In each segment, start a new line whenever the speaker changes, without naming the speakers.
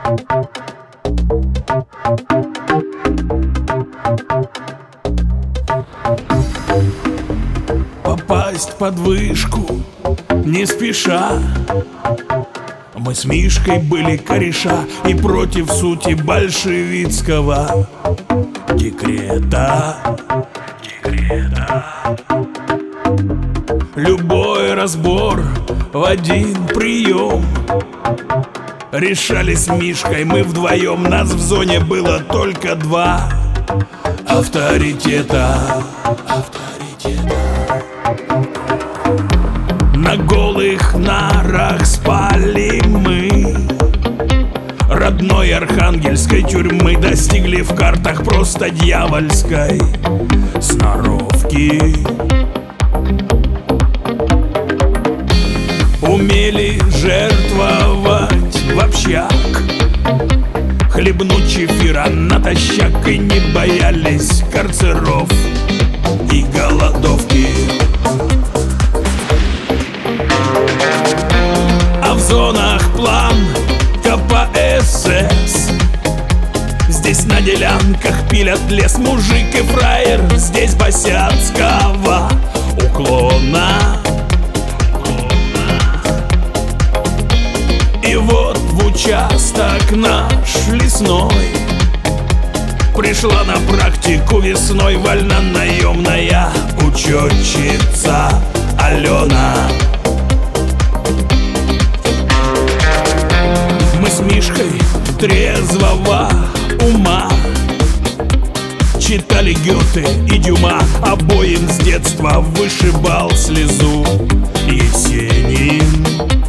Попасть под вышку не спеша. Мы с Мишкой были кореша и против сути большевистского декрета. Любой разбор в один прием решали с Мишкой мы вдвоем. Нас в зоне было только два авторитета. На голых нарах спали мы родной архангельской тюрьмы. Достигли в картах просто дьявольской сноровки. Умели жертвовать в общак, хлебнуть чефира натощак. И не боялись карцеров и голодовки. А в зонах план КПСС. Здесь на делянках пилят лес мужик и фраер. Здесь босяцкого уклона. И вот в участок наш лесной пришла на практику весной вольнонаемная учетчица Алена. Мы с Мишкой трезвого ума читали Гёте и Дюма. Обоим с детства вышибал слезу Есенин.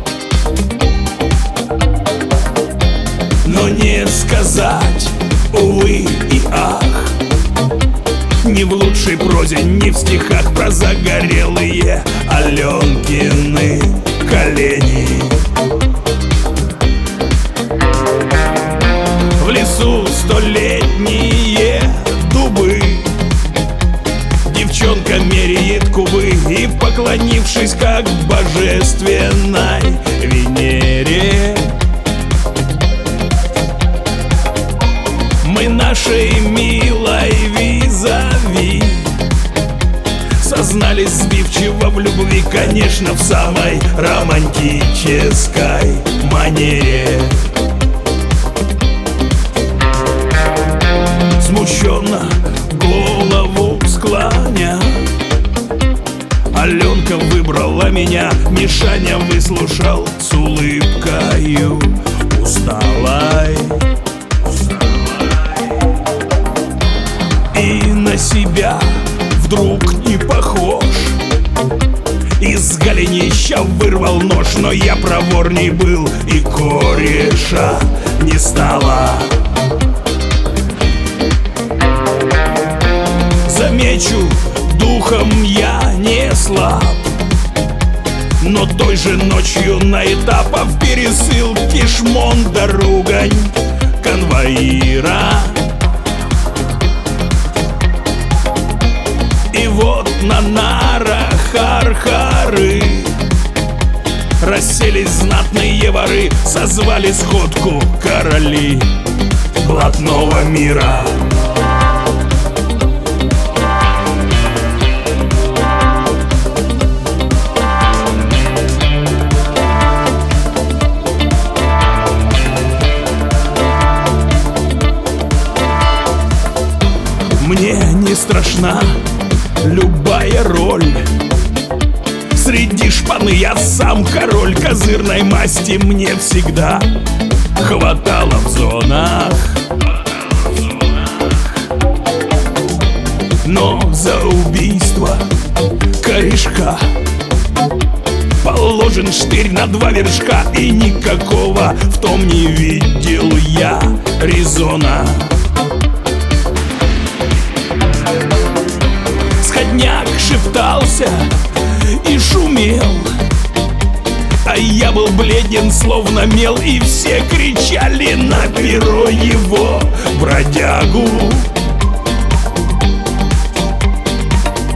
Но не сказать увы и ах, ни в лучшей прозе, ни в стихах про загорелые Аленкины колени. В лесу столетние дубы девчонка меряет кубы. И, поклонившись как божественной Венере, мы нашей милой визави сознались сбивчиво в любви, конечно, в самой романтической манере. Смущенно голову склоня Аленка выбрала меня. Мишаня выслушал с улыбкою усталой. И на себя вдруг не похож. Из голенища вырвал нож. Но я проворней был, и кореша не стало. Замечу, духом я не слаб, но той же ночью на этапах пересылки шмон да ругань конвоира. И вот на нарах архары расселись знатные воры. Созвали сходку короли блатного мира. Мне не страшна любая роль. Среди шпаны я сам король. Козырной масти мне всегда хватало в зонах. Но за убийство корешка положен штырь на 2 вершка. И никакого в том не видел я резона. Сходняк шептался и шумел, а я был бледен, словно мел. И все кричали на перо его бродягу.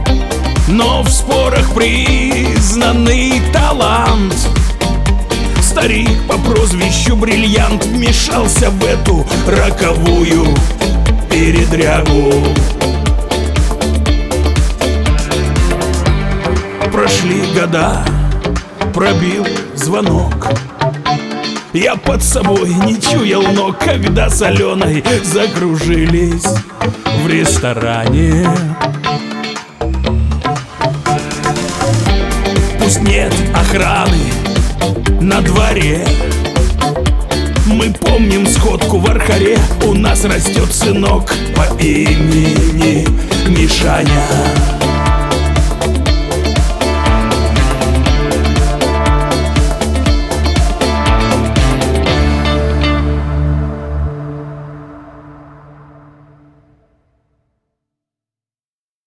Но в спорах признанный талант Старик по прозвищу Бриллиант вмешался в эту роковую передрягу. Прошли года, пробил звонок. Я под собой не чуял ног, когда с Аленой закружились в ресторане. Пусть нет охраны на дворе, мы помним сходку в Архаре. У нас растет сынок по имени Мишаня.